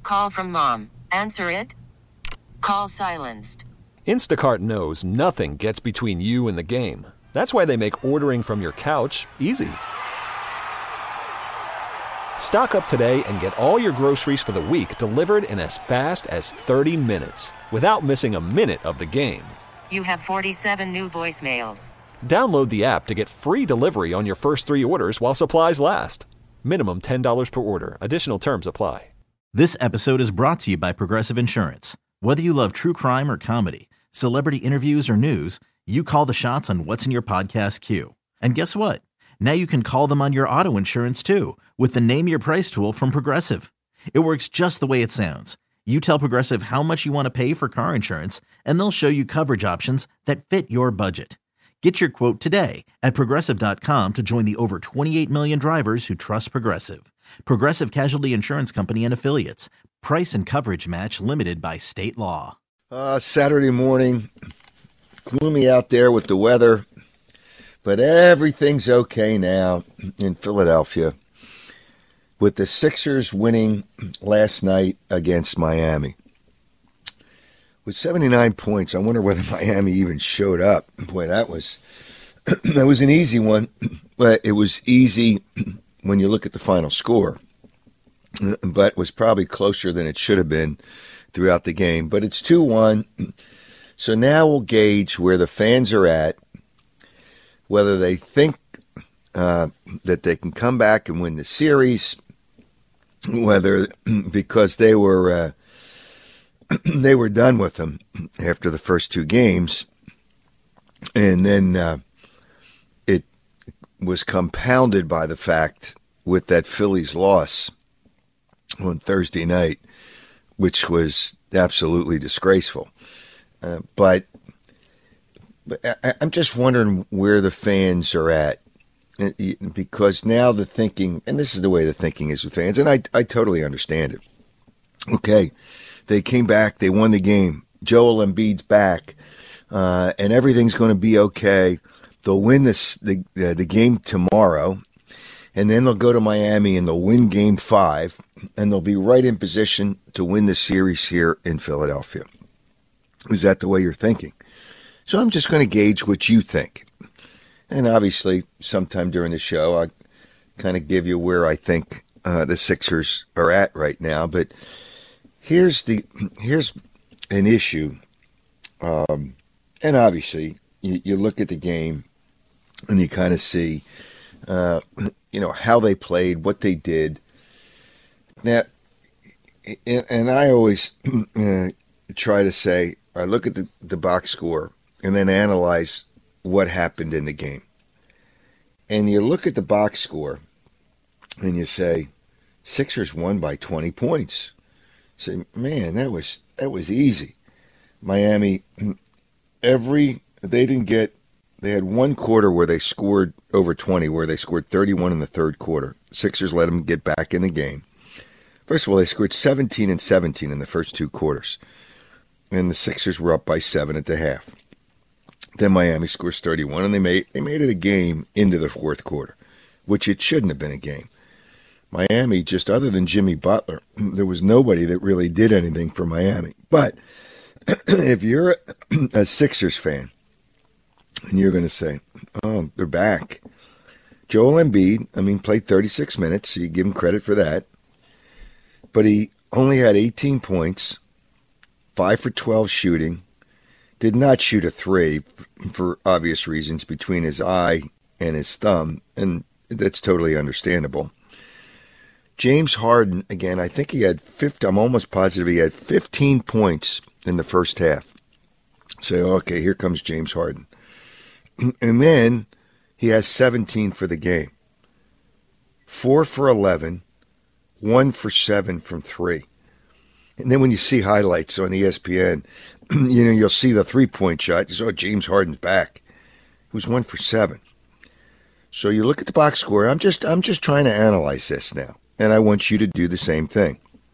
call from mom. Answer it. Call silenced. Instacart knows nothing gets between you and the game. That's why they make ordering from your couch easy. Stock up today and get all your groceries for the week delivered in as fast as 30 minutes without missing a minute of the game. You have 47 new voicemails. Download the app to get free delivery on your first 3 orders while supplies last. Minimum $10 per order. Additional terms apply. This episode is brought to you by Progressive Insurance. Whether you love true crime or comedy, celebrity interviews or news, you call the shots on what's in your podcast queue. And guess what? Now you can call them on your auto insurance too with the Name Your Price tool from Progressive. It works just the way it sounds. You tell Progressive how much you want to pay for car insurance, and they'll show you coverage options that fit your budget. Get your quote today at Progressive.com to join the over 28 million drivers who trust Progressive. Progressive Casualty Insurance Company and Affiliates. Price and coverage match limited by state law. Saturday morning, gloomy out there with the weather, but everything's okay now in Philadelphia with the Sixers winning last night against Miami. With 79 points, I wonder whether Miami even showed up. Boy, that was an easy one, but it was easy when you look at the final score, but was probably closer than it should have been throughout the game. But it's 2-1, so now we'll gauge where the fans are at, whether they think that they can come back and win the series, whether because they were done with them after the first 2 games, and then it was compounded by the fact with that Phillies loss on Thursday night, which was absolutely disgraceful. But I'm just wondering where the fans are at, because now the thinking, and this is the way the thinking is with fans, and I totally understand it. Okay, they came back, they won the game. Joel Embiid's back, and everything's going to be okay. They'll win the game tomorrow, and then they'll go to Miami and they'll win Game 5, and they'll be right in position to win the series here in Philadelphia. Is that the way you're thinking? So I'm just going to gauge what you think. And obviously, sometime during the show, I'll kind of give you where I think the Sixers are at right now. But here's an issue. And obviously, you look at the game and you kind of see, how they played, what they did. Now, and I always try to say, I look at the box score and then analyze what happened in the game. And you look at the box score and you say, Sixers won by 20 points. Say, man, that was easy. Miami, they had one quarter where they scored over 20, where they scored 31 in the third quarter. Sixers let them get back in the game. First of all, they scored 17 and 17 in the first 2 quarters. And the Sixers were up by 7 at the half. Then Miami scores 31, and they made it a game into the fourth quarter, which it shouldn't have been a game. Miami, just other than Jimmy Butler, there was nobody that really did anything for Miami. But if you're a Sixers fan, and you're going to say, oh, they're back. Joel Embiid, played 36 minutes, so you give him credit for that. But he only had 18 points, 5 for 12 shooting, did not shoot a 3 for obvious reasons between his eye and his thumb, and that's totally understandable. James Harden, again, I think he had I'm almost positive he had 15 points in the first half. So, okay, here comes James Harden. And then he has 17 for the game. 4 for 11, 1 for 7 from 3. And then when you see highlights on ESPN, you'll see the 3-point shot. You saw James Harden's back. He was 1 for 7. So you look at the box score. I'm just trying to analyze this now, and I want you to do the same thing.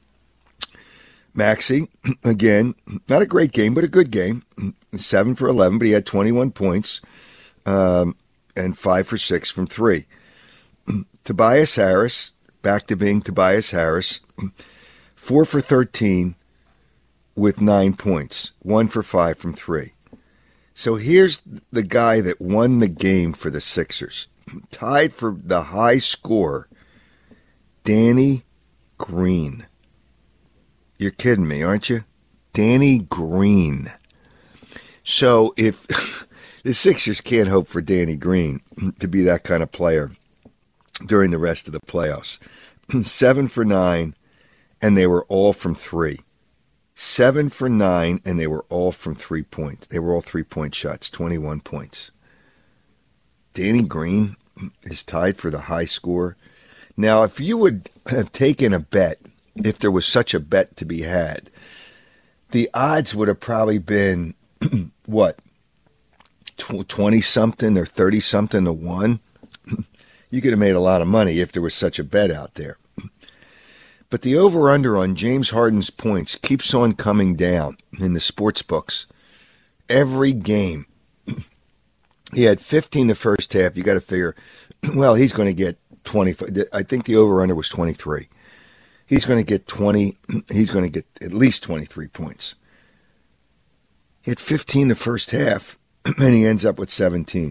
Maxey, again, not a great game, but a good game. 7 for 11, but he had 21 points and 5 for 6 from 3. Tobias Harris, back to being Tobias Harris, 4 for 13 with 9 points, 1 for 5 from 3. So here's the guy that won the game for the Sixers, tied for the high score, Danny Green. You're kidding me, aren't you? Danny Green. So if the Sixers can't hope for Danny Green to be that kind of player during the rest of the playoffs. 7 for 9, and they were all from 3. 7 for 9, and they were all from 3 points. They were all 3-point shots, 21 points. Danny Green is tied for the high score. Now, if you would have taken a bet, if there was such a bet to be had, the odds would have probably been, what, 20-something or 30-something to 1? You could have made a lot of money if there was such a bet out there. But the over-under on James Harden's points keeps on coming down in the sports books. Every game. He had 15 the first half. You got to figure, well, he's going to get 20. I think the over-under was 23. He's going to get 20. He's going to get at least 23 points. He had 15 the first half, and he ends up with 17.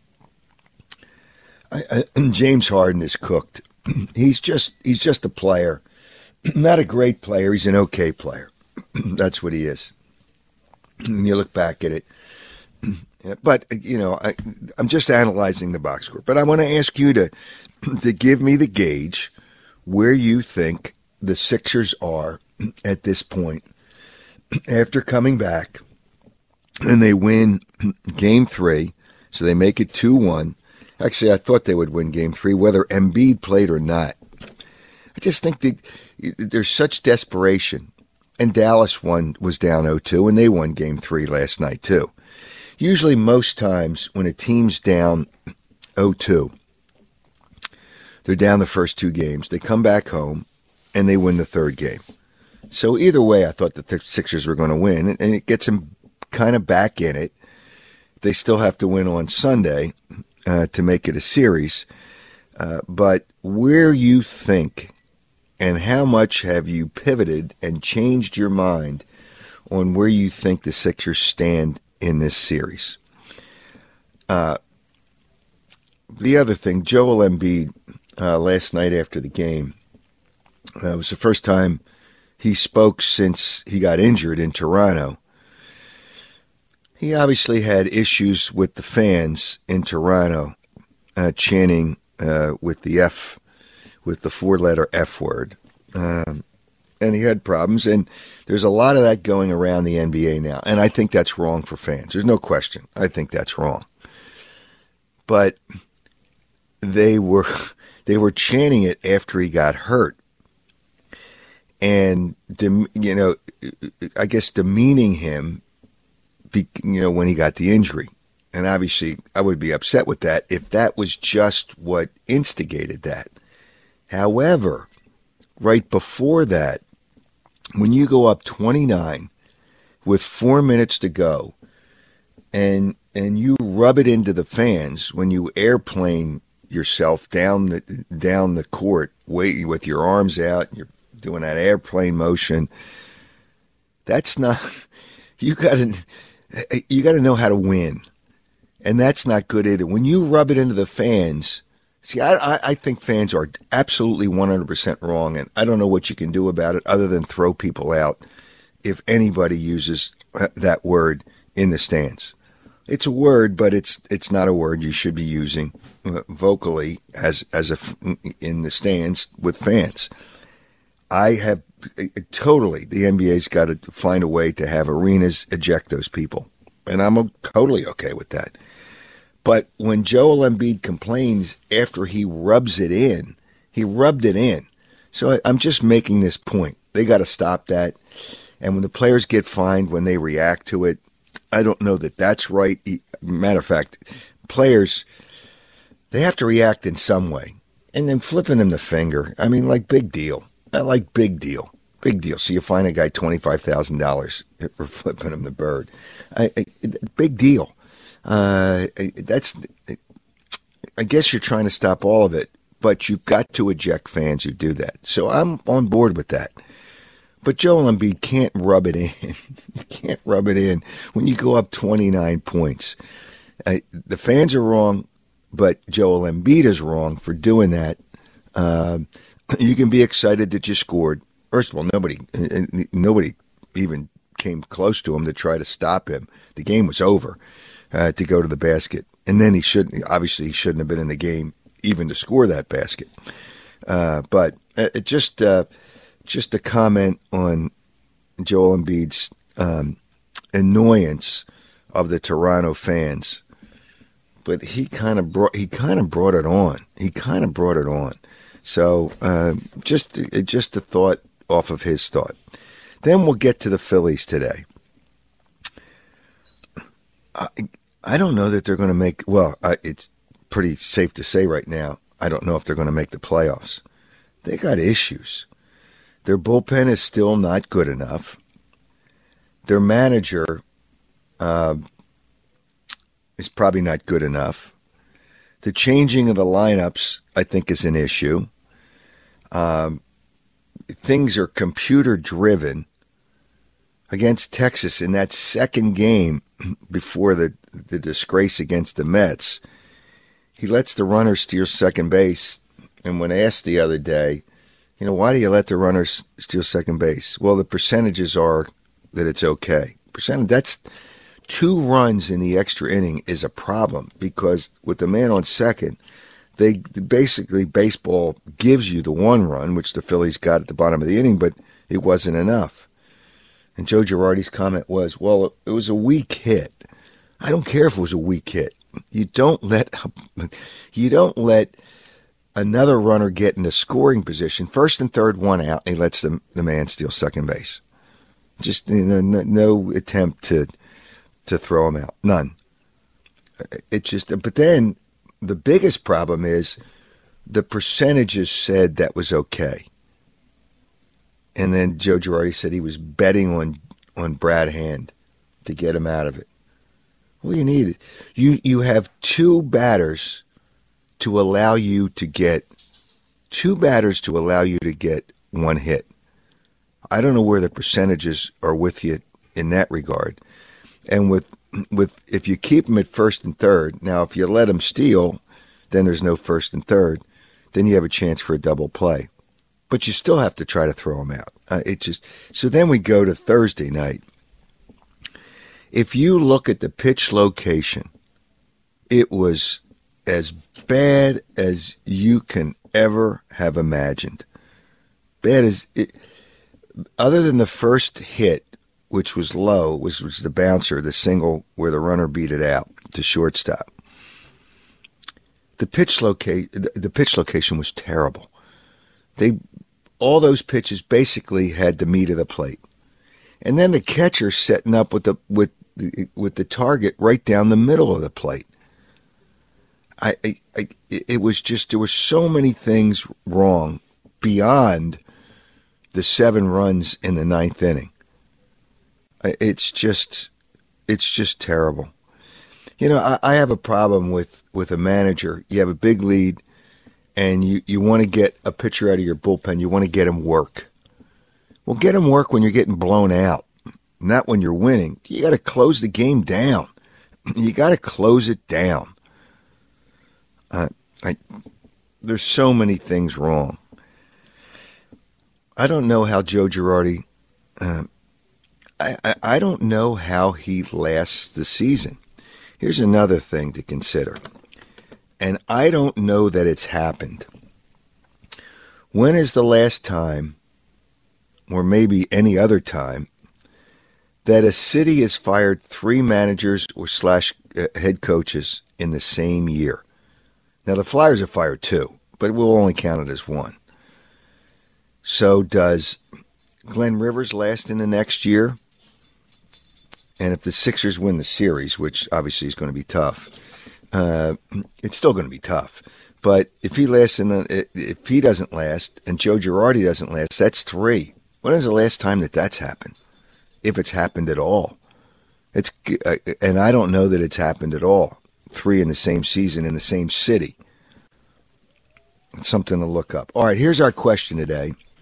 James Harden is cooked. He's just a player. Not a great player. He's an okay player. That's what he is. And you look back at it. But, I'm just analyzing the box score. But I want to ask you to give me the gauge where you think the Sixers are at this point after coming back. And they win Game 3, so they make it 2-1. Actually, I thought they would win Game 3, whether Embiid played or not. I just think that there's such desperation. And Dallas was down 0-2, and they won Game 3 last night, too. Usually, most times, when a team's down 0-2, they're down the first 2 games. They come back home, and they win the third game. So either way, I thought that the Sixers were going to win, and it gets them kind of back in it. They still have to win on Sunday to make it a series. But where you think and how much have you pivoted and changed your mind on where you think the Sixers stand in this series? The other thing, Joel Embiid, last night after the game, it was the first time he spoke since he got injured in Toronto. He obviously had issues with the fans in Toronto chanting with the 4-letter F word. And he had problems, and there's a lot of that going around the NBA now. And I think that's wrong for fans. There's no question. I think that's wrong. But they were chanting it after he got hurt. And, I guess demeaning him when he got the injury. And obviously, I would be upset with that if that was just what instigated that. However, right before that, when you go up 29 with 4 minutes to go, and you rub it into the fans when you airplane yourself down the court, waiting with your arms out, and you're doing that airplane motion, that's not. You got to know how to win. And that's not good either. When you rub it into the fans, see, I think fans are absolutely 100% wrong, and I don't know what you can do about it other than throw people out if anybody uses that word in the stands. It's a word, but it's not a word you should be using vocally in the stands with fans. I have totally, the NBA's got to find a way to have arenas eject those people. And I'm totally okay with that. But when Joel Embiid complains after he rubbed it in. So I'm just making this point. They got to stop that. And when the players get fined, when they react to it, I don't know that that's right. Matter of fact, players, they have to react in some way. And then flipping them the finger, big deal. I like big deal. Big deal. So you fine a guy $25,000 for flipping him the bird. Big deal. I guess you're trying to stop all of it, but you've got to eject fans who do that. So I'm on board with that. But Joel Embiid can't rub it in. You can't rub it in when you go up 29 points. The fans are wrong, but Joel Embiid is wrong for doing that. You can be excited that you scored. First of all, nobody even came close to him to try to stop him. The game was over to go to the basket. And then he shouldn't have been in the game even to score that basket. But just a comment on Joel Embiid's annoyance of the Toronto fans. But he kind of brought it on. So just a thought off of his thought. Then we'll get to the Phillies today. I don't know that they're going to make. Well, it's pretty safe to say right now, I don't know if they're going to make the playoffs. They got issues. Their bullpen is still not good enough. Their manager is probably not good enough. The changing of the lineups, I think, is an issue. Things are computer-driven. Against Texas in that second game before the disgrace against the Mets, he lets the runner steal second base. And when asked the other day, why do you let the runner steal second base? Well, the percentages are that it's okay. That's 2 runs in the extra inning is a problem because with the man on second, they basically baseball gives you the 1 run, which the Phillies got at the bottom of the inning, but it wasn't enough. And Joe Girardi's comment was, well, it was a weak hit. I don't care if it was a weak hit. You don't let another runner get into scoring position, first and third, 1 out, and he lets the man steal second base. Just no attempt to throw him out. None. But then the biggest problem is the percentages said that was okay. And then Joe Girardi said he was betting on Brad Hand to get him out of it. Well, you have 2 batters to allow you to get 1 hit. I don't know where the percentages are with you in that regard. And with if you keep him at first and third, now if you let him steal, then there's no first and third. Then you have a chance for a double play. But you still have to try to throw him out. So then we go to Thursday night. If you look at the pitch location, it was as bad as you can ever have imagined. Bad as it. Other than the first hit, which was low, which was the bouncer, the single where the runner beat it out to shortstop. The pitch location was terrible. All those pitches basically had the meat of the plate, and then the catcher setting up with the target right down the middle of the plate. It was just, there were so many things wrong beyond the 7 runs in the 9th inning. It's just terrible. I have a problem with a manager. You have a big lead, and you want to get a pitcher out of your bullpen. You want to get him work. Well, get him work when you're getting blown out, not when you're winning. You got to close the game down. You got to close it down. There's so many things wrong. I don't know how Joe Girardi. I don't know how he lasts the season. Here's another thing to consider, and I don't know that it's happened. When is the last time, or maybe any other time, that a city has fired 3 managers or / head coaches in the same year? Now, the Flyers have fired 2, but we'll only count it as 1. So does Glenn Rivers last in the next year? And if the Sixers win the series, which obviously is going to be tough, it's still going to be tough. But if he if he doesn't last and Joe Girardi doesn't last, that's 3. When is the last time that's happened? If it's happened at all, and I don't know that it's happened at all. 3 in the same season in the same city. It's something to look up. All right, here's our question today.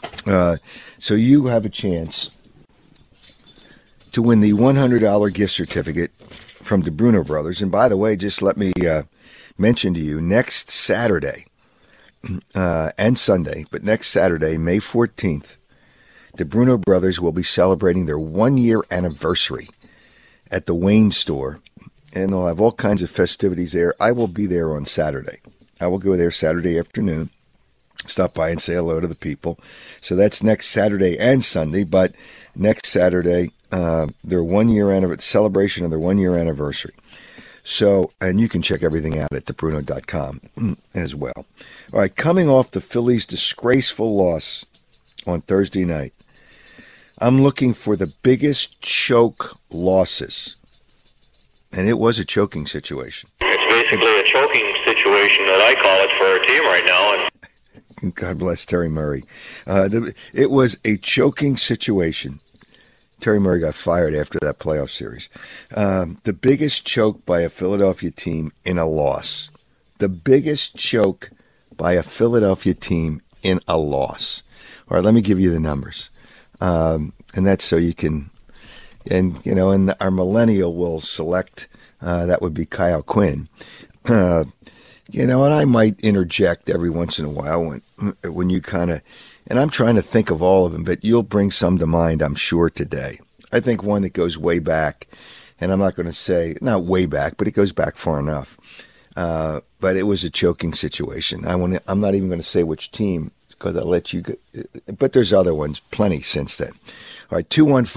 So you have a chance to win the $100 gift certificate from the Bruno Brothers. And by the way, just let me mention to you, next Saturday and Sunday, but next Saturday, May 14th, the Bruno Brothers will be celebrating their 1-year anniversary at the Wayne store. And they'll have all kinds of festivities there. I will be there on Saturday. I will go there Saturday afternoon, stop by and say hello to the people. So that's next Saturday and Sunday, but next Saturday, their 1-year anniversary, celebration of their 1-year anniversary. So, and you can check everything out at thebruno.com as well. All right, coming off the Phillies' disgraceful loss on Thursday night, I'm looking for the biggest choke losses. And it was a choking situation. It's basically a choking situation that I call it for our team right now. And God bless Terry Murray. It was a choking situation. Terry Murray got fired after that playoff series. The biggest choke by a Philadelphia team in a loss. The biggest choke by a Philadelphia team in a loss. All right, let me give you the numbers. And that's so you can... And, you know, and our millennial will select, that would be Kyle Quinn. You know, and I might interject every once in a while when you kind of, and I'm trying to think of all of them, but you'll bring some to mind, I'm sure, today. I think one that goes way back, and I'm not going to say, not way back, but it goes back far enough. But it was a choking situation. I'm not even going to say which team, because I'll let you go, but there's other ones, plenty since then. All right,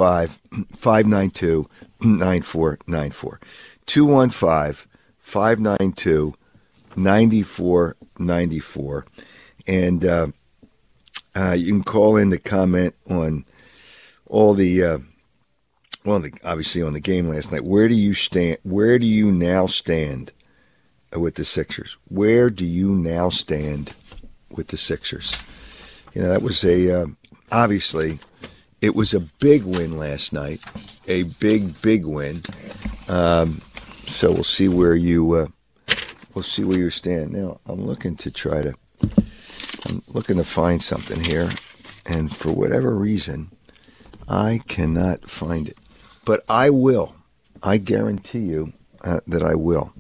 215-592-9494. 215-592-9494. And you can call in to comment on all the, obviously on the game last night. Where do you stand? Where do you now stand with the Sixers? Where do you now stand with the Sixers? You know, that was obviously... It was a big win last night, a big win. So we'll see where you stand. Now I'm looking to find something here, and for whatever reason, I cannot find it, but I will. I guarantee you that I will.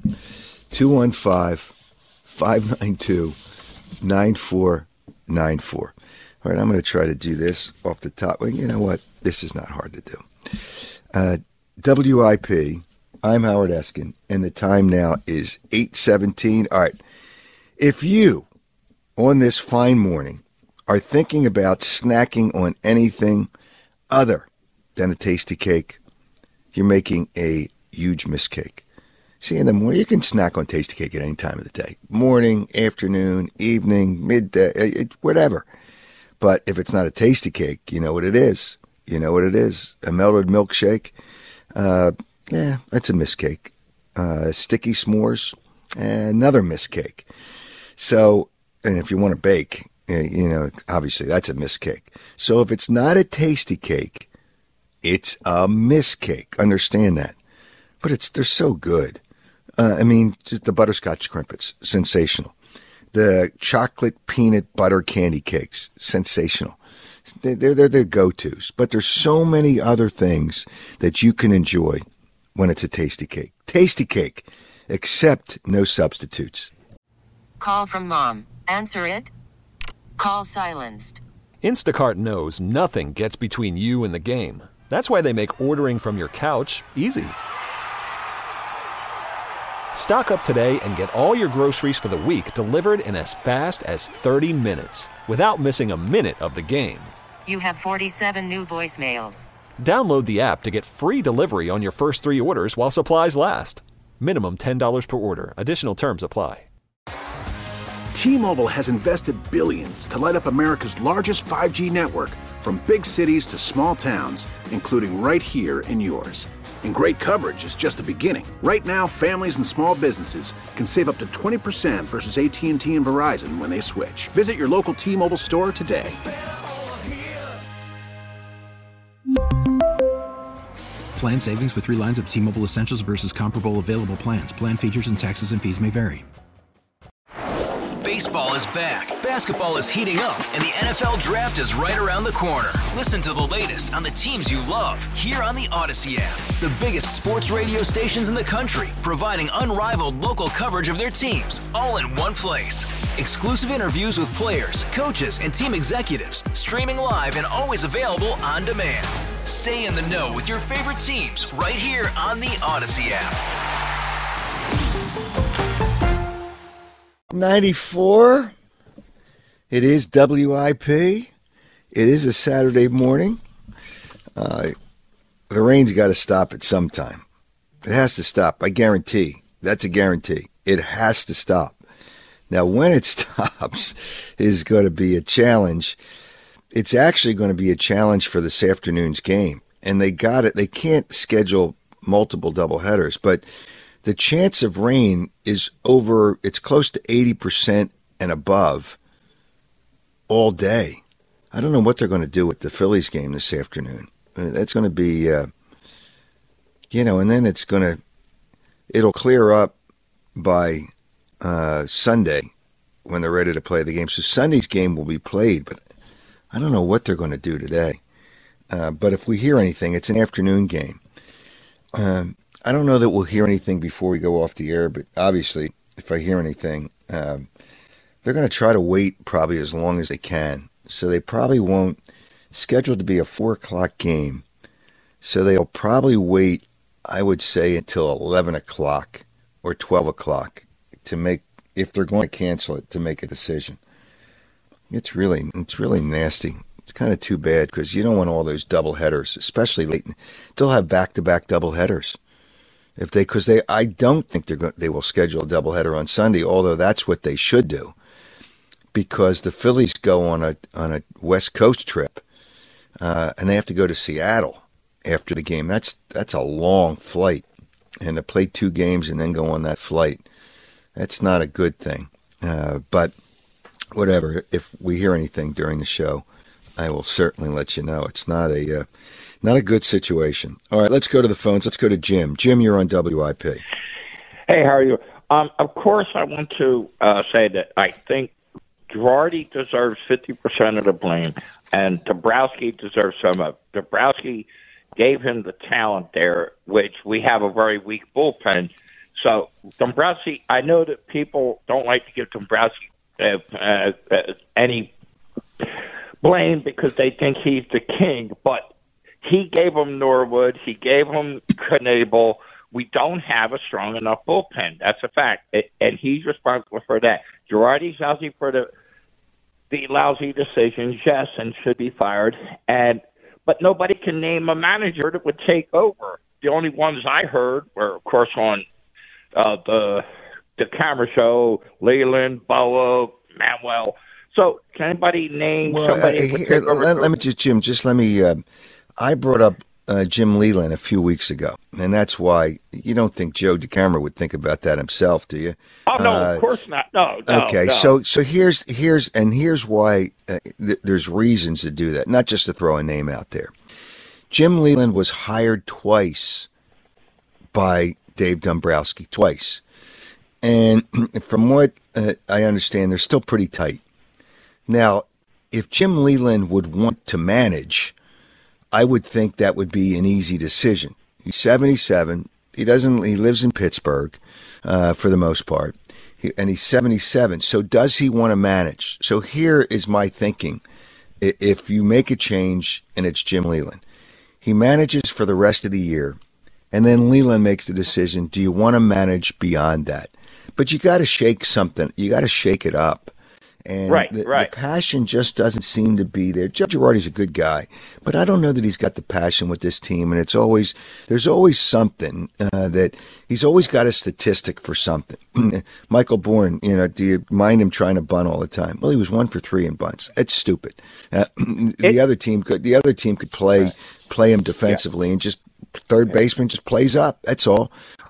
215-592-9494. All right, I'm going to try to do this off the top. Well, you know what? This is not hard to do. WIP, I'm Howard Eskin, and the time now is 8:17. All right, if you, on this fine morning, are thinking about snacking on anything other than a tasty cake, you're making a huge mistake. See, in the morning, you can snack on tasty cake at any time of the day. Morning, afternoon, evening, midday, whatever. But if it's not a tasty cake, you know what it is. You know what it is. A melted milkshake, that's a miscake. Sticky s'mores, another miscake. So, and if you want to bake, you know, obviously that's a miscake. So if it's not a tasty cake, it's a miscake. Understand that. But they're so good. I mean, just the butterscotch crimpets, sensational. The chocolate peanut butter candy cakes, sensational. They're the go-tos. But there's so many other things that you can enjoy when it's a tasty cake. Tasty cake, except no substitutes. Call from mom. Answer it. Call silenced. Instacart knows nothing gets between you and the game. That's why they make ordering from your couch easy. Stock up today and get all your groceries for the week delivered in as fast as 30 minutes without missing a minute of the game. You have 47 new voicemails. Download the app to get free delivery on your first 3 orders while supplies last. Minimum $10 per order. Additional terms apply. T-Mobile has invested billions to light up America's largest 5G network, from big cities to small towns, including right here in yours. And great coverage is just the beginning. Right now, families and small businesses can save up to 20% versus AT&T and Verizon when they switch. Visit your local T-Mobile store today. Plan savings with 3 lines of T-Mobile Essentials versus comparable available plans. Plan features and taxes and fees may vary. Baseball is back, basketball is heating up, and the NFL Draft is right around the corner. Listen to the latest on the teams you love here on the Odyssey app. The biggest sports radio stations in the country, providing unrivaled local coverage of their teams, all in one place. Exclusive interviews with players, coaches, and team executives, streaming live and always available on demand. Stay in the know with your favorite teams right here on the Odyssey app. 94. It is WIP. It is a Saturday morning. The rain's got to stop at some time. It has to stop. I guarantee. That's a guarantee. It has to stop. Now, when it stops is going to be a challenge. It's actually going to be a challenge for this afternoon's game. And they got it. They can't schedule multiple doubleheaders, but the chance of rain is over, it's close to 80% and above all day. I don't know what they're going to do with the Phillies game this afternoon. That's going to be, and then it'll clear up by Sunday when they're ready to play the game. So Sunday's game will be played, but I don't know what they're going to do today. But if we hear anything, it's an afternoon game. I don't know that we'll hear anything before we go off the air, but obviously, if I hear anything, they're going to try to wait probably as long as they can. So they probably won't schedule to be a 4 o'clock game. So they'll probably wait, I would say, until 11 o'clock or 12 o'clock to make, if they're going to cancel it, to make a decision. It's really nasty. It's kind of too bad because you don't want all those double headers, especially late. They'll have back-to-back double headers. I don't think they will schedule a doubleheader on Sunday, although that's what they should do, because the Phillies go on a West Coast trip, and they have to go to Seattle after the game. That's a long flight, and to play 2 games and then go on that flight, that's not a good thing. But whatever, if we hear anything during the show, I will certainly let you know. It's not a good situation. All right, let's go to the phones. Let's go to Jim. Jim, you're on WIP. Hey, how are you? Of course, I want to say that I think Girardi deserves 50% of the blame, and Dombrowski deserves some of it. Dombrowski gave him the talent there, which we have a very weak bullpen. So Dombrowski, I know that people don't like to give Dombrowski any blame because they think he's the king, but he gave him Norwood. He gave him Knebel. We don't have a strong enough bullpen. That's a fact, and he's responsible for that. Girardi's lousy for the lousy decisions, yes, and should be fired. But nobody can name a manager that would take over. The only ones I heard were, of course, on the camera show, Leland, Boa, Manuel. So can anybody name somebody? Let me just, Jim, I brought up Jim Leland a few weeks ago, and that's why you don't think Joe DeCamera would think about that himself, do you? Oh, no, of course not. No. Okay, no. So here's why there's reasons to do that, not just to throw a name out there. Jim Leland was hired twice by Dave Dombrowski, twice. And from what I understand, they're still pretty tight. Now, if Jim Leland would want to manage, I would think that would be an easy decision. He's 77. He lives in Pittsburgh for the most part, and he's 77. So does he want to manage? So here is my thinking. If you make a change and it's Jim Leland, he manages for the rest of the year, and then Leland makes the decision, do you want to manage beyond that? But you got to shake something. You got to shake it up. And the passion just doesn't seem to be there. Joe Girardi's a good guy, but I don't know that he's got the passion with this team. And there's always something that he's always got a statistic for something. Michael Bourne, do you mind him trying to bunt all the time? Well, he was 1 for 3 in bunts. That's stupid. The other team could play him defensively and just third baseman just plays up. That's all.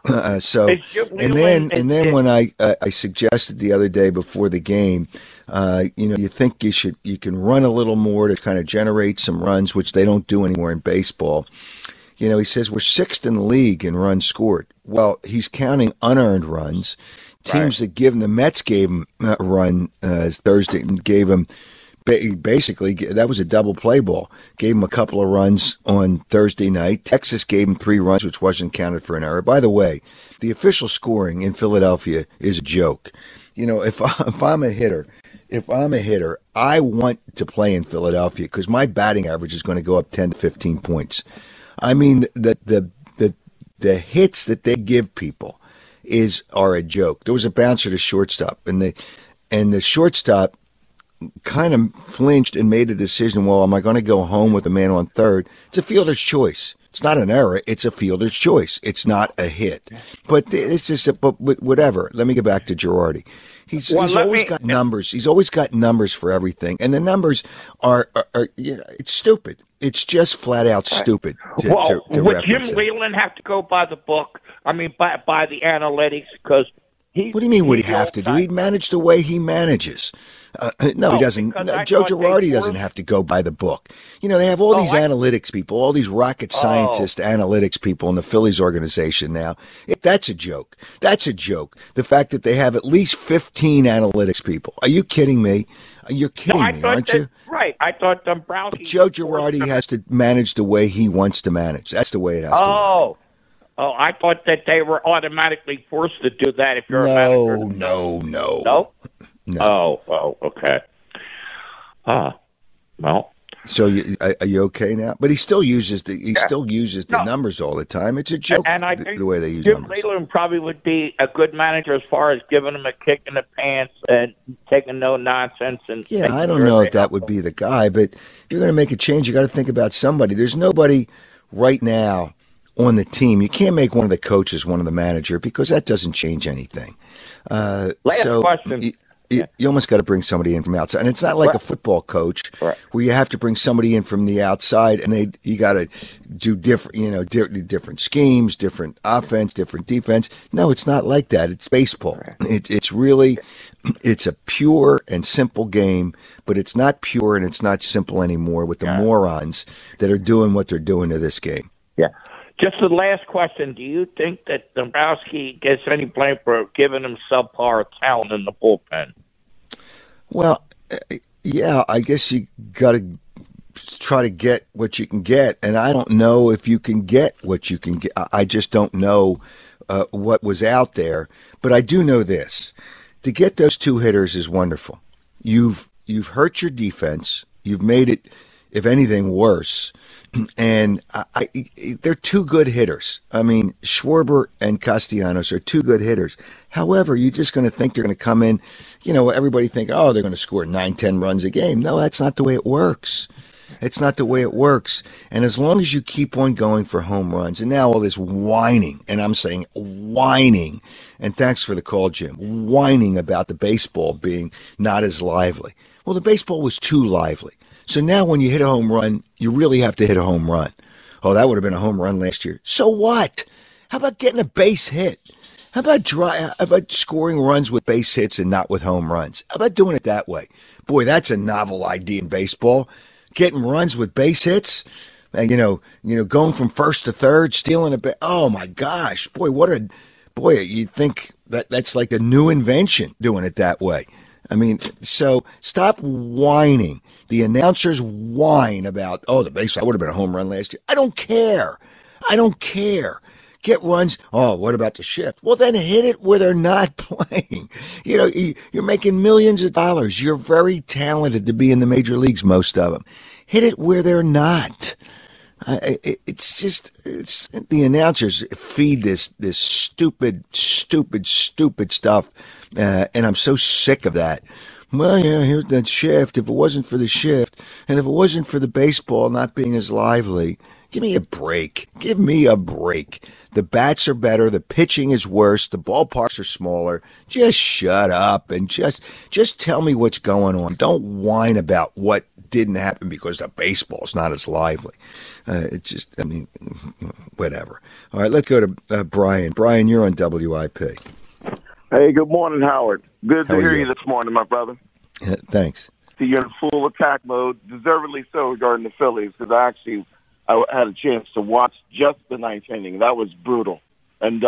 And then when I suggested the other day before the game, you think you can run a little more to kind of generate some runs, which they don't do anymore in baseball. He says we're 6th in the league in runs scored. Well, he's counting unearned runs. Teams that give him, the Mets gave him a run Thursday and gave him basically, that was a double play ball. Gave him a couple of runs on Thursday night. Texas gave him 3 runs, which wasn't counted for an error. By the way, the official scoring in Philadelphia is a joke. You know, if I'm a hitter, I want to play in Philadelphia because my batting average is going to go up 10 to 15 points. I mean, the hits that they give people are a joke. There was a bouncer to shortstop, and the shortstop kind of flinched and made a decision. Well, am I going to go home with a man on third? It's a fielder's choice. It's not an error. It's a fielder's choice. It's not a hit. But it's just, but whatever. Let me get back to Girardi. He's always got numbers. He's always got numbers for everything, and the numbers are you know, it's stupid. It's just flat out stupid. Would Jim Leyland have to go by the book? I mean, by the analytics, because he. What do you mean? Would he have to do? He'd manage the way he manages. No, he doesn't. Joe Girardi doesn't have to go by the book. You know, they have all these analytics people, all these rocket scientist analytics people in the Phillies organization now. That's a joke. That's a joke. The fact that they have at least 15 analytics people. Are you kidding me? You're kidding me, aren't you? Right. I thought Dombrowski. But Joe Girardi has to manage the way he wants to manage. That's the way it has to work. Oh, I thought that they were automatically forced to do that if you're a manager. No. No? No. Oh, okay. Well. So are you okay now? But he still uses the numbers all the time. It's a joke, and I think the way they use Jim numbers. Leyland probably would be a good manager as far as giving him a kick in the pants and taking no nonsense. And I don't know if that would be the guy, but if you're going to make a change, you got to think about somebody. There's nobody right now on the team. You can't make one of the coaches one of the manager because that doesn't change anything. Last question. You almost got to bring somebody in from outside, and it's not like a football coach where you have to bring somebody in from the outside, and you got to do different schemes, different offense, different defense. No, it's not like that. It's baseball. It's really a pure and simple game, but it's not pure and it's not simple anymore with the morons that are doing what they're doing to this game. Yeah. Just the last question. Do you think that Dombrowski gets any blame for giving him subpar talent in the bullpen? Well, yeah, I guess you got to try to get what you can get, and I don't know if you can get what you can get. I just don't know what was out there, but I do know this. To get those 2 hitters is wonderful. You've hurt your defense. You've made it, if anything, worse. And they're 2 good hitters. I mean, Schwarber and Castellanos are 2 good hitters. However, you're just going to think they're going to come in, everybody think, they're going to score 9-10 runs a game. No, that's not the way it works. It's not the way it works. And as long as you keep on going for home runs, and now all this whining, and I'm saying whining, and thanks for the call, Jim, whining about the baseball being not as lively. Well, the baseball was too lively. So now when you hit a home run, you really have to hit a home run. Oh, that would have been a home run last year. So what? How about getting a base hit? How about scoring runs with base hits and not with home runs? How about doing it that way? Boy, that's a novel idea in baseball. Getting runs with base hits, and going from first to third, stealing a base. Oh my gosh, boy, you'd think that's like a new invention doing it that way. I mean, so stop whining. The announcers whine about, the base, that would have been a home run last year. I don't care. Get runs. Oh, what about the shift? Well, then hit it where they're not playing. You're making millions of dollars. You're very talented to be in the major leagues, most of them. Hit it where they're not. It's the announcers feed this stupid stuff, and I'm so sick of that. Well, yeah, here's that shift. If it wasn't for the shift, and if it wasn't for the baseball not being as lively, give me a break. The bats are better. The pitching is worse. The ballparks are smaller. Just shut up and just tell me what's going on. Don't whine about what didn't happen because the baseball's not as lively. Whatever. All right, let's go to Brian. Brian, you're on WIP. Hey, good morning, Howard. Good to hear you this morning, my brother. Thanks. See, you're in full attack mode, deservedly so regarding the Phillies, because I had a chance to watch just the ninth inning. That was brutal. And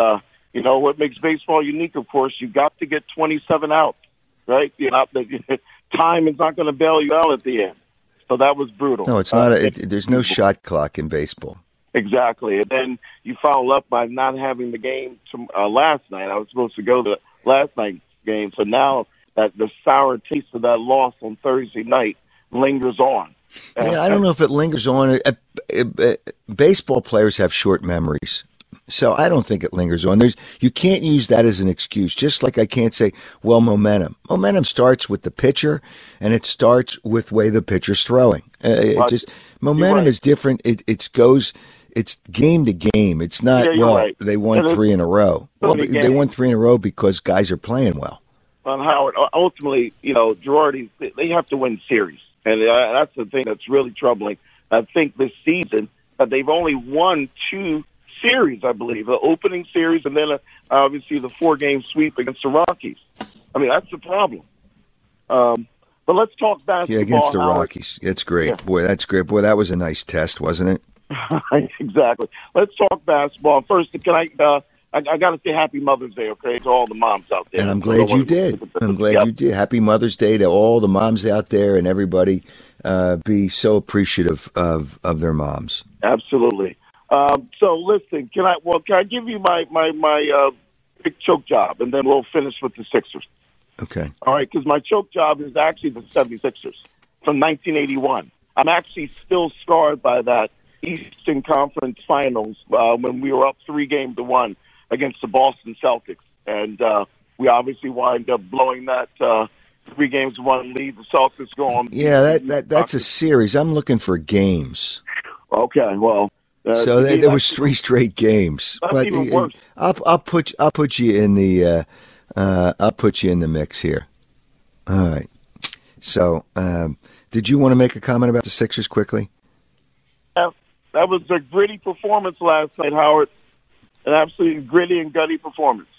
You know, what makes baseball unique, of course, you got to get 27 outs, right? Time is not going to bail you out at the end. So that was brutal. No, it's not. There's no shot clock in baseball. Exactly. And then you follow up by not having the game last night. I was supposed to go to last night's game. So now that the sour taste of that loss on Thursday night lingers on. I don't know if it lingers on. Baseball players have short memories. So I don't think it lingers on. You can't use that as an excuse, just like I can't say, well, momentum. Momentum starts with the pitcher, and it starts with the way the pitcher's throwing. Momentum is different. It's game to game. It's not, they won 3 in a row. Well, they won 3 in a row because guys are playing well. On Howard, ultimately, Girardi, they have to win series. And that's the thing that's really troubling. I think this season that they've only won 2 series, I believe, the opening series and then obviously the 4-game sweep against the Rockies. I mean, that's the problem. But let's talk basketball. Yeah, against the Rockies. It's great. Yeah. Boy, that's great. Boy, that was a nice test, wasn't it? Exactly. Let's talk basketball. First, can I got to say Happy Mother's Day, okay, to all the moms out there. And I'm glad you did. You did. Happy Mother's Day to all the moms out there and everybody. Be so appreciative of their moms. Absolutely. So listen, can I give you my big choke job, and then we'll finish with the Sixers. Okay. All right, because my choke job is actually the 76ers from 1981. I'm actually still scarred by that Eastern Conference Finals when we were up 3-1 against the Boston Celtics, and we obviously wind up blowing that 3-1 lead. The Celtics go on. Yeah, that's a series. I'm looking for games. Okay, well. So there was 3 straight games, but even worse. I'll put you in the mix here. All right. So, did you want to make a comment about the Sixers quickly? Yeah, that was a gritty performance last night, Howard. An absolutely gritty and gutty performance.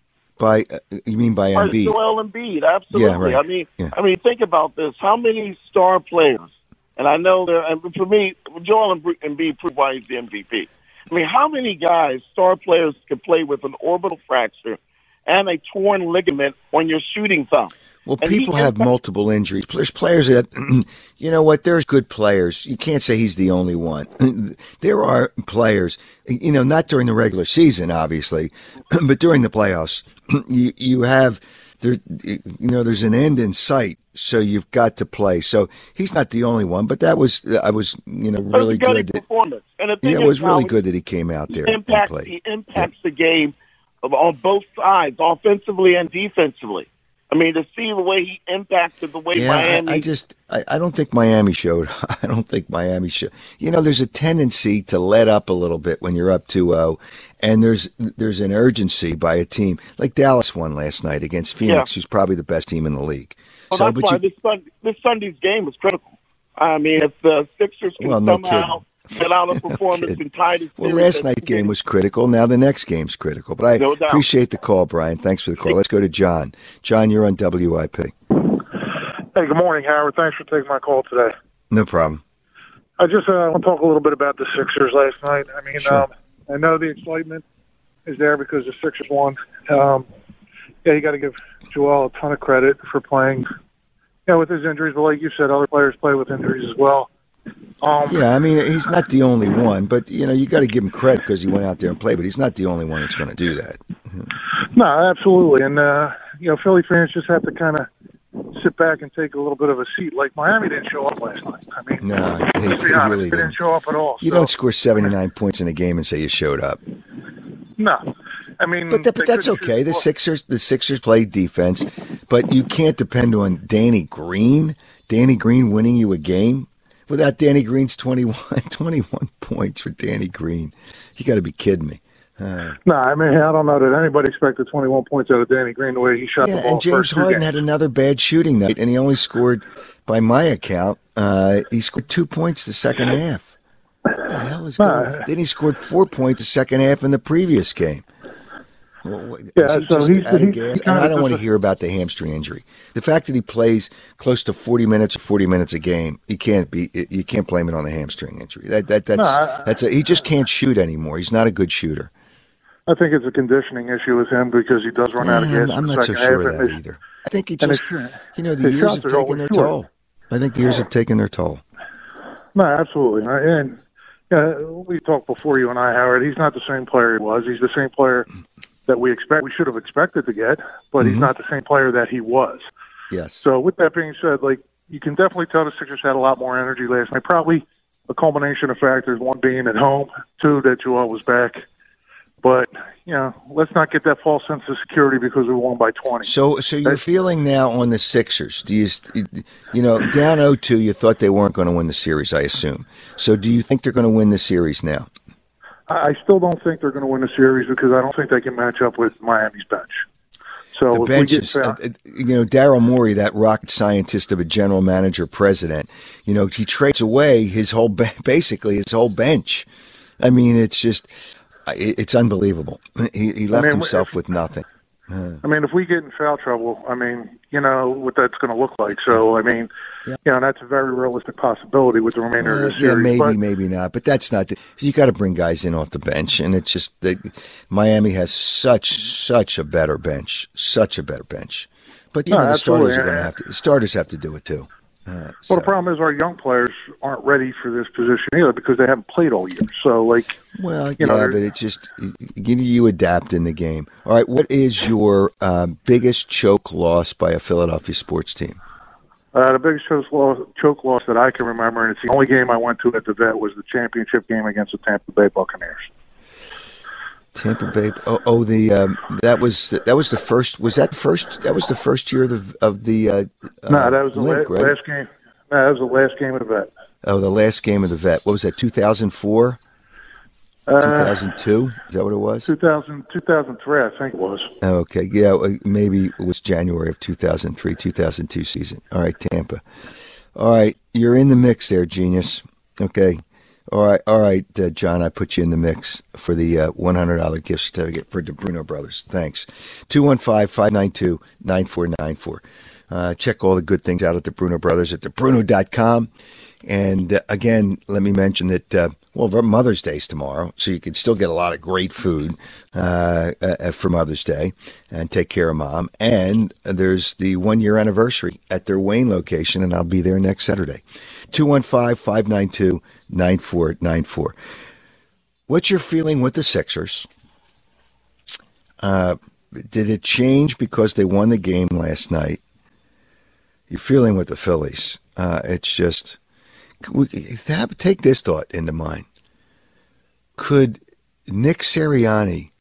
You mean by Embiid? Joel Embiid, absolutely. Yeah, right. I mean, think about this. How many star players? And I know and for me, Joel Embiid proved why he's the MVP. I mean, how many guys, star players, can play with an orbital fracture and a torn ligament on your shooting thumb? Well, people have multiple injuries. There's players that, you know what, there's good players. You can't say he's the only one. There are players, not during the regular season, obviously, but during the playoffs, you have, there's an end in sight, so you've got to play. So he's not the only one, but really good. Performance. And it was really good that he came out there and played. He impacts the game on both sides, offensively and defensively. I mean, to see the way he impacted the way Miami. I don't think Miami showed. I don't think Miami showed. There's a tendency to let up a little bit when you're up 2-0, and there's an urgency by a team like Dallas won last night against Phoenix, who's probably the best team in the league. Well, that's why this Sunday's game was critical. I mean, if the Sixers can somehow get out a performance and tie the series. Well, last night's game was critical. Now the next game's critical. But I appreciate the call, Brian. Thanks for the call. Let's go to John. John, you're on WIP. Hey, good morning, Howard. Thanks for taking my call today. No problem. I just want to talk a little bit about the Sixers last night. I mean, sure. I know the excitement is there because the Sixers won. You got to give Joel a ton of credit for playing, with his injuries. But like you said, other players play with injuries as well. I mean, he's not the only one, but, you got to give him credit because he went out there and played, but he's not the only one that's going to do that. No, absolutely. And, Philly fans just have to kind of sit back and take a little bit of a seat. Like, Miami didn't show up last night. I mean, no, they really didn't show up at all. You don't score 79 points in a game and say you showed up. No. I mean, but that's okay. The Sixers play defense, but you can't depend on Danny Green winning you a game. Without Danny Green's 21 points for Danny Green. You got to be kidding me. No, I mean, I don't know that anybody expected 21 points out of Danny Green the way he shot the ball. And James Harden had another bad shooting night, and he only scored, by my account, he scored 2 points the second half. What the hell is going on? Then he scored 4 points the second half in the previous game. Is he just out of gas? And I don't want to hear about the hamstring injury. The fact that he plays close to 40 minutes or 40 minutes a game, you can't blame it on the hamstring injury. He just can't shoot anymore. He's not a good shooter. I think it's a conditioning issue with him because he does run out of gas. I'm not so sure of that either. I think he just, the years have taken their toll. I think the years have taken their toll. No, absolutely. And we talked before, you and I, Howard. He's not the same player he was. He's the same player that we should have expected to get, but he's not the same player that he was. Yes. So with that being said, you can definitely tell the Sixers had a lot more energy last night. Probably a culmination of factors, one being at home, two, that Joel was back. But, let's not get that false sense of security because we won by 20. So you're feeling now on the Sixers. Do you down 0-2, you thought they weren't going to win the series, I assume. So do you think they're going to win the series now? I still don't think they're going to win the series because I don't think they can match up with Miami's bench. So the bench is, Daryl Morey, that rocket scientist of a general manager president, he trades away his whole bench. I mean, it's just... It's unbelible. He left himself with nothing. If we get in foul trouble, what that's going to look like. So, that's a very realistic possibility with the remainder of the series. Yeah, maybe not. But that's not. You got to bring guys in off the bench, and it's just Miami has such a better bench, But the starters are going to have to. The starters have to do it too. Well, the problem is our young players aren't ready for this position either because they haven't played all year. So, but it just you adapt in the game. All right, what is your biggest choke loss by a Philadelphia sports team? The biggest choke loss that I can remember, and it's the only game I went to at the Vet, was the championship game against the Tampa Bay Buccaneers. Tampa Bay. That was the first. Was that first? That was the first year of the. No, that was the link, right? last game. No, that was the last game of the Vet. Oh, the last game of the Vet. What was that? 2004. 2002. Is that what it was? 2003, I think it was. Okay, yeah, maybe it was January of 2003, 2002 season. All right, Tampa. All right, you're in the mix there, genius. Okay. All right, John, I put you in the mix for the $100 gift certificate for DeBruno Brothers. Thanks. 215-592-9494. Check all the good things out at DeBruno Brothers at DeBruno.com. And again, let me mention that, Mother's Day is tomorrow, so you can still get a lot of great food for Mother's Day and take care of Mom. And there's the 1-year anniversary at their Wayne location, and I'll be there next Saturday. 215-592-9494. What's your feeling with the Sixers? Did it change because they won the game last night? Your feeling with the Phillies? It's just... Take this thought into mind. Could Nick Sirianni,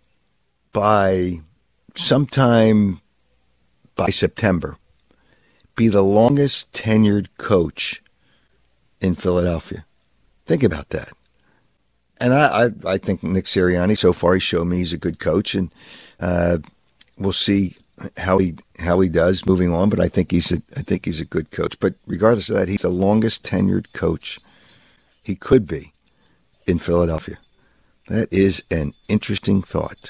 sometime by September, be the longest tenured coach in Philadelphia? Think about that. And I think Nick Sirianni, so far, he showed me he's a good coach, and we'll see how he does moving on. But I think he's a good coach. But regardless of that, he's the longest tenured coach he could be in Philadelphia. That is an interesting thought.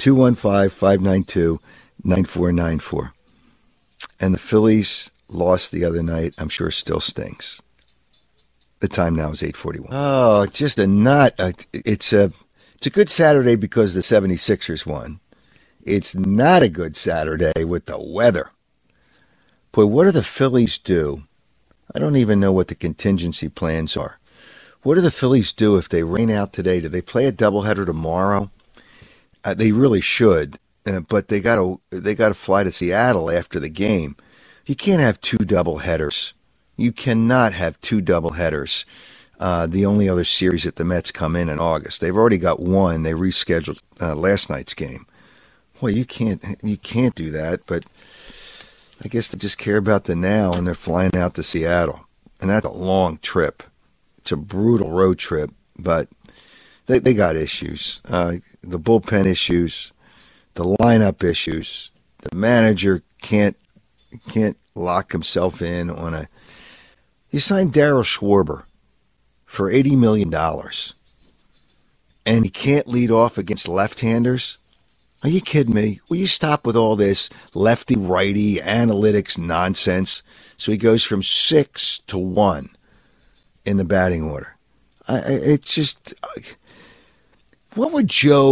215-592-9494. And the Phillies lost the other night. I'm sure still stings. The time now is 8:41. Oh, just it's a good Saturday because the 76ers won. It's not a good Saturday with the weather. Boy, what do the Phillies do? I don't even know what the contingency plans are. What do the Phillies do if they rain out today? Do they play a doubleheader tomorrow? They really should, but they got to fly to Seattle after the game. You can't have two doubleheaders. You cannot have two doubleheaders. The only other series that the Mets come in August. They've already got one. They rescheduled last night's game. Well, you can't do that, but I guess they just care about the now, and they're flying out to Seattle. And that's a long trip. It's a brutal road trip, but they got issues. The bullpen issues, the lineup issues. The manager can't lock himself in on a... You signed Darryl Schwarber for $80 million, and he can't lead off against left-handers? Are you kidding me? Will you stop with all this lefty-righty analytics nonsense? So he goes from 6 to 1 in the batting order. It's just... What would Joe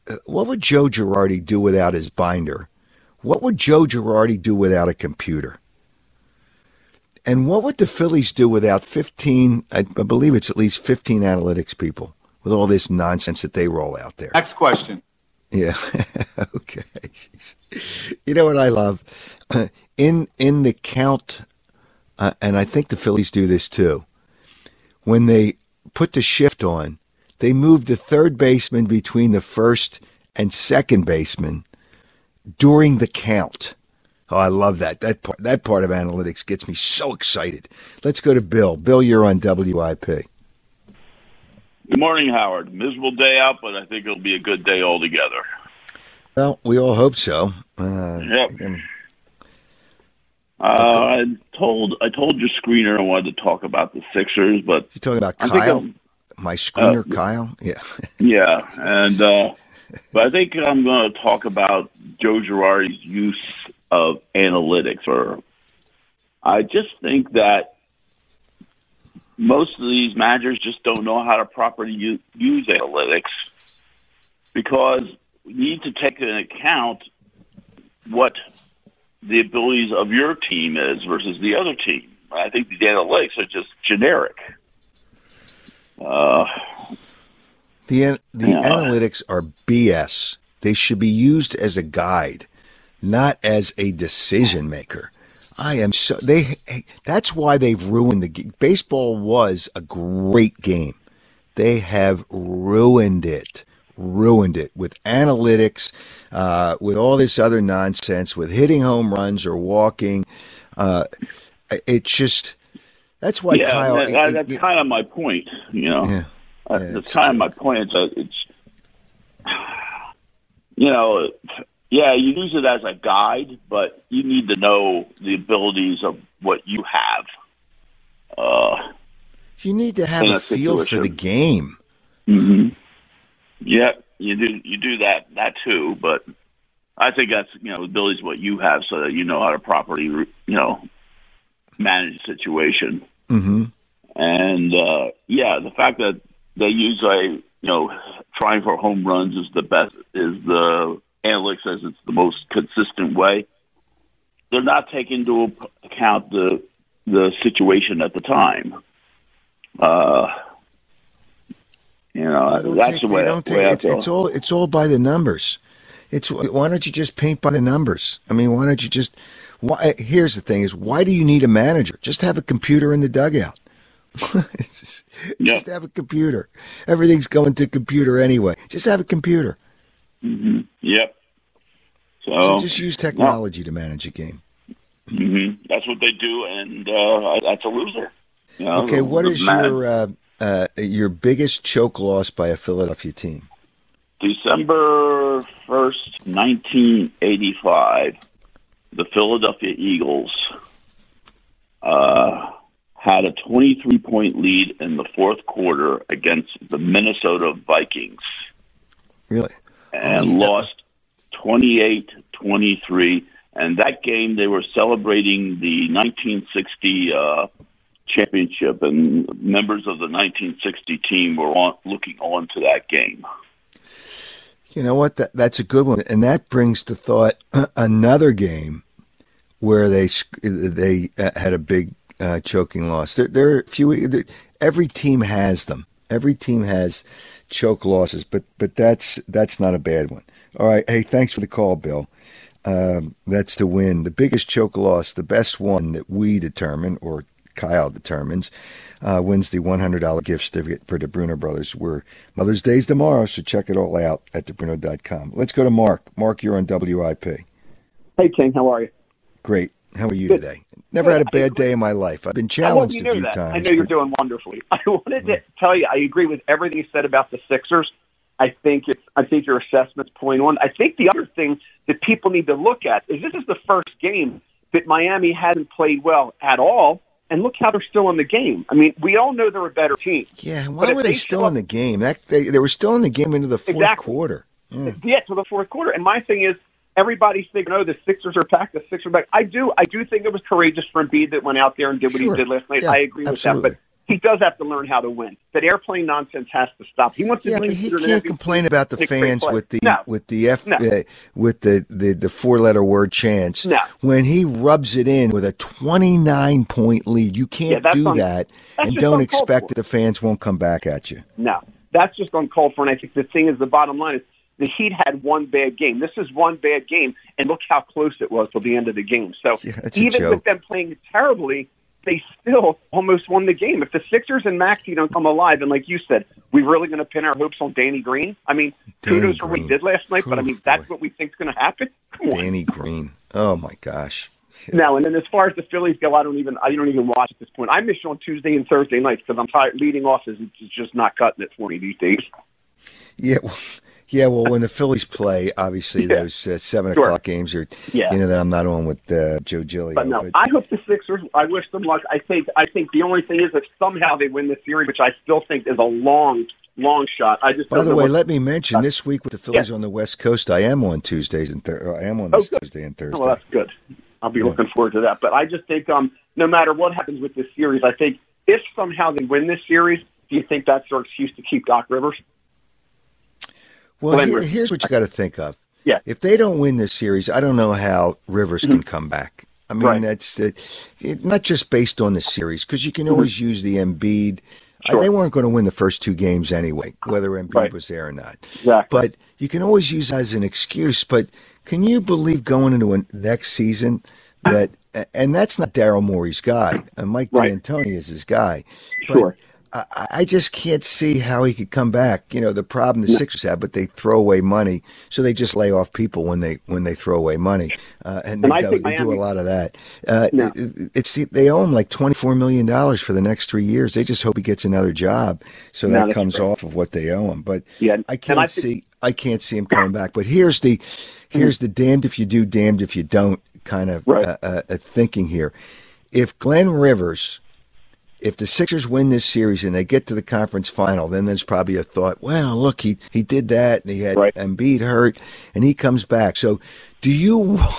Joe Girardi do without his binder? What would Joe Girardi do without a computer? And what would the Phillies do without 15, I believe it's at least 15 analytics people with all this nonsense that they roll out there? Next question. Yeah. Okay. You know what I love? In the count, and I think the Phillies do this too, when they put the shift on, they move the third baseman between the first and second baseman during the count. Oh, I love that. That part of analytics gets me so excited. Let's go to Bill. Bill, you're on WIP. Good morning, Howard. Miserable day out, but I think it'll be a good day altogether. Well, we all hope so. Yep. I told your screener I wanted to talk about the Sixers, but you talking about Kyle? My screener, Kyle? Yeah. Yeah, and but I think I'm going to talk about Joe Girardi's use of analytics. I just think that most of these managers just don't know how to properly use analytics, because you need to take into account what the abilities of your team is versus the other team. I think these analytics are just generic. The analytics are BS. They should be used as a guide, not as a decision maker. That's why they've ruined the game. Baseball was a great game. They have ruined it with analytics, with all this other nonsense, with hitting home runs or walking. It's just, that's why Kyle. That's kind of my point. You know, that's kind of my point. It's yeah, you use it as a guide, but you need to know the abilities of what you have. You need to have a feel for the game. Mm-hmm. Yeah, you do that too, but I think that's, the abilities what you have so that you know how to properly, manage the situation. Mm-hmm. And, the fact that they use trying for home runs is the best, is the analytics says it's the most consistent way. They're not taking into account the situation at the time. That's the way. It's all by the numbers. Why don't you just paint by the numbers? I mean, why don't you just? Here's the thing: why do you need a manager? Just have a computer in the dugout. Just have a computer. Everything's going to computer anyway. Just have a computer. Mm-hmm. Yep. So just use technology to manage a game. Mm-hmm. That's what they do, and that's a loser. Okay, what is your biggest choke loss by a Philadelphia team? December 1st, 1985, the Philadelphia Eagles had a 23-point lead in the fourth quarter against the Minnesota Vikings. Really? And lost 28-23. And that game, they were celebrating the 1960 championship, and members of the 1960 team were looking on to that game. You know what? That's a good one, and that brings to thought another game where they had a big choking loss. There are a few. Every team has them. Every team has choke losses, but that's not a bad one. All right. Hey, thanks for the call, Bill. That's the win. The biggest choke loss, the best one that we determine, or Kyle determines, wins the $100 gift certificate for DeBruno Brothers. Mother's Day's tomorrow, so check it all out at DeBruno.com. Let's go to Mark. Mark, you're on WIP. Hey, King. How are you? Great. How are you today? Never had a bad day in my life. I've been challenged a few times. I know you're doing wonderfully. I wanted to tell you, I agree with everything you said about the Sixers. I think your assessment's point on. I think the other thing that people need to look at is this is the first game that Miami hasn't played well at all, and look how they're still in the game. I mean, we all know they're a better team. Yeah, why were they still in the game? They were still in the game into the fourth quarter. Yeah, to the fourth quarter. And my thing is, everybody's thinking, the Sixers are back, the Sixers are back. I do think it was courageous for Embiid that went out there and did what he did last night. Yeah, I agree with that. But he does have to learn how to win. That airplane nonsense has to stop. He wants to. Yeah, he can't complain about the fans with the four-letter word chants when he rubs it in with a 29-point lead. You can't do that and don't expect that the fans won't come back at you. No, that's just uncalled for. And I think the thing is, the bottom line is the Heat had one bad game. This is one bad game, and look how close it was till the end of the game. So even with them playing terribly, they still almost won the game. If the Sixers and Maxey don't come alive, and like you said, we're really going to pin our hopes on Danny Green. I mean, kudos for what he did last night, but I mean, that's what we think is going to happen. Danny Green. Oh my gosh. Yeah. Now, and then as far as the Phillies go, I don't even watch at this point. I miss you on Tuesday and Thursday nights because I'm tired. Leading off is just not cutting it for me these days. Yeah, well, when the Phillies play, obviously those 7 o'clock games are, that I'm not on with Joe Giglio. But no, I hope the Sixers, I wish them luck. I think the only thing is that somehow they win this series, which I still think is a long shot. I just. By the way, let me mention this week with the Phillies on the West Coast, I am on Tuesdays and I am on this Tuesday and Thursday. Oh, well, that's good. I'll be looking forward to that. But I just think no matter what happens with this series, I think if somehow they win this series, do you think that's their excuse to keep Doc Rivers? Well, here's what you got to think of. Yeah. If they don't win this series, I don't know how Rivers can come back. I mean, that's not just based on the series, because you can always use the Embiid. They weren't going to win the first 2 games anyway, whether Embiid was there or not. Exactly. But you can always use that as an excuse. But can you believe going into a next season that, and that's not Daryl Morey's guy, and Mike D'Antoni is his guy. But I just can't see how he could come back. You know, the problem the Sixers have, but they throw away money, so they just lay off people when they throw away money, and they do a lot of that. They owe him like $24 million for the next 3 years. They just hope he gets another job, so that comes off of what they owe him. But I can't see him coming back. But here's the damned if you do, damned if you don't kind of thinking here. If Glenn Rivers. If the Sixers win this series and they get to the conference final, then there's probably a thought, well, look, he did that, and he had Embiid hurt, and he comes back. So do you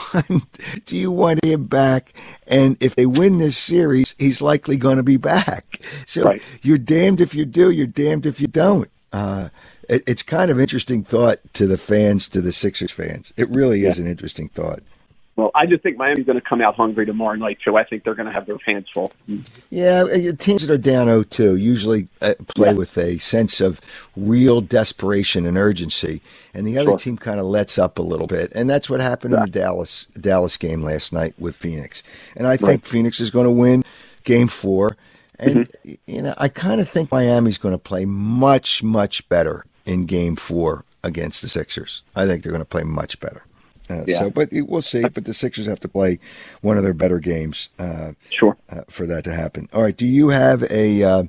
want him back? And if they win this series, he's likely going to be back. So you're damned if you do, you're damned if you don't. It's kind of interesting thought to the fans, to the Sixers fans. It really is an interesting thought. Well, I just think Miami's going to come out hungry tomorrow night, too. I think they're going to have their hands full. Yeah, teams that are down 0-2 usually play with a sense of real desperation and urgency, and the other team kind of lets up a little bit. And that's what happened in the Dallas game last night with Phoenix. And I think Phoenix is going to win Game 4. And, I kind of think Miami's going to play much, much better in Game 4 against the Sixers. I think they're going to play much better. But we'll see. But the Sixers have to play one of their better games for that to happen. All right. Do you have a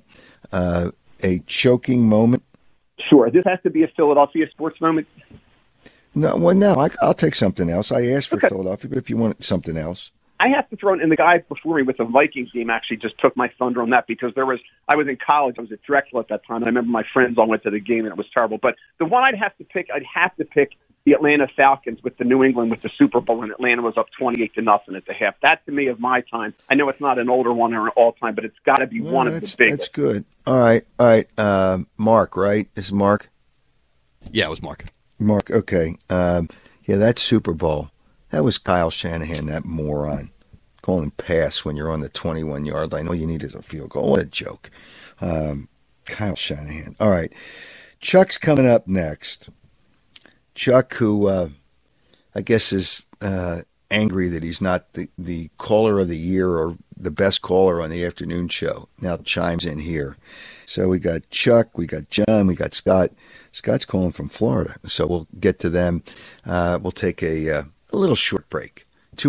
choking moment? Sure. This has to be a Philadelphia sports moment. No. Well, no. I'll take something else. I asked for Philadelphia, but if you want something else. I have to throw in, and the guy before me with the Vikings game actually just took my thunder on that because I was in college. I was at Drexel at that time. And I remember my friends all went to the game, and it was terrible. But the one I'd have to pick the Atlanta Falcons with the New England with the Super Bowl, and Atlanta was up 28-0 at the half. That, to me, of my time. I know it's not an older one or an all-time, but it's got to be one of the biggest. That's good. All right. Mark, right? This is Mark? Yeah, it was Mark. Mark, okay. That Super Bowl. That was Kyle Shanahan, that moron. Calling pass when you're on the 21-yard line. All you need is a field goal. What a joke. Kyle Shanahan. All right. Chuck's coming up next. Chuck, who I guess is angry that he's not the caller of the year or the best caller on the afternoon show, now chimes in here. So we got Chuck, we got John, we got Scott. Scott's calling from Florida, so we'll get to them. We'll take a little short break.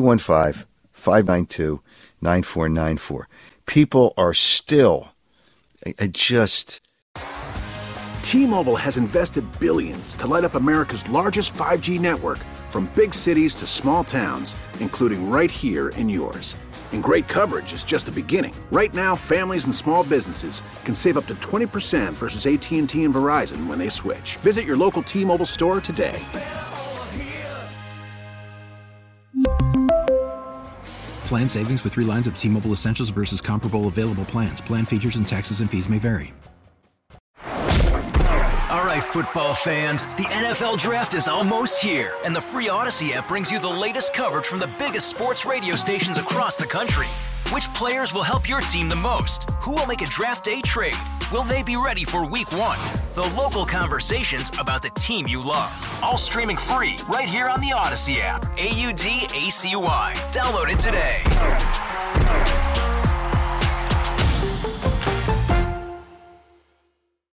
215-592-9494. People are still just... T-Mobile has invested billions to light up America's largest 5G network, from big cities to small towns, including right here in yours. And great coverage is just the beginning. Right now, families and small businesses can save up to 20% versus AT&T and Verizon when they switch. Visit your local T-Mobile store today. Plan savings with 3 lines of T-Mobile Essentials versus comparable available plans. Plan features and taxes and fees may vary. All right, football fans, the NFL Draft is almost here, and the free Odyssey app brings you the latest coverage from the biggest sports radio stations across the country. Which players will help your team the most? Who will make a draft day trade? Will they be ready for week 1? The local conversations about the team you love. All streaming free right here on the Odyssey app. AUDACY. Download it today.